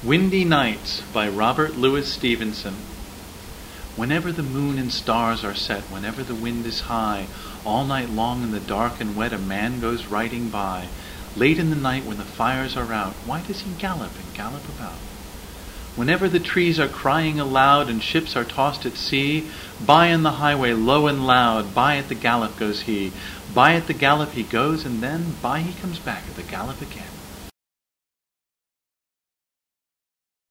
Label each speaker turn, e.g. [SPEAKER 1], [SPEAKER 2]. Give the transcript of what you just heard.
[SPEAKER 1] Windy Nights by Robert Louis Stevenson. Whenever the moon and stars are set, whenever the wind is high, all night long in the dark and wet a man goes riding by. Late in the night when the fires are out, why does he gallop and gallop about? Whenever the trees are crying aloud and ships are tossed at sea, by on the highway low and loud, by at the gallop goes he. By at the gallop he goes, and then by he comes back at the gallop again.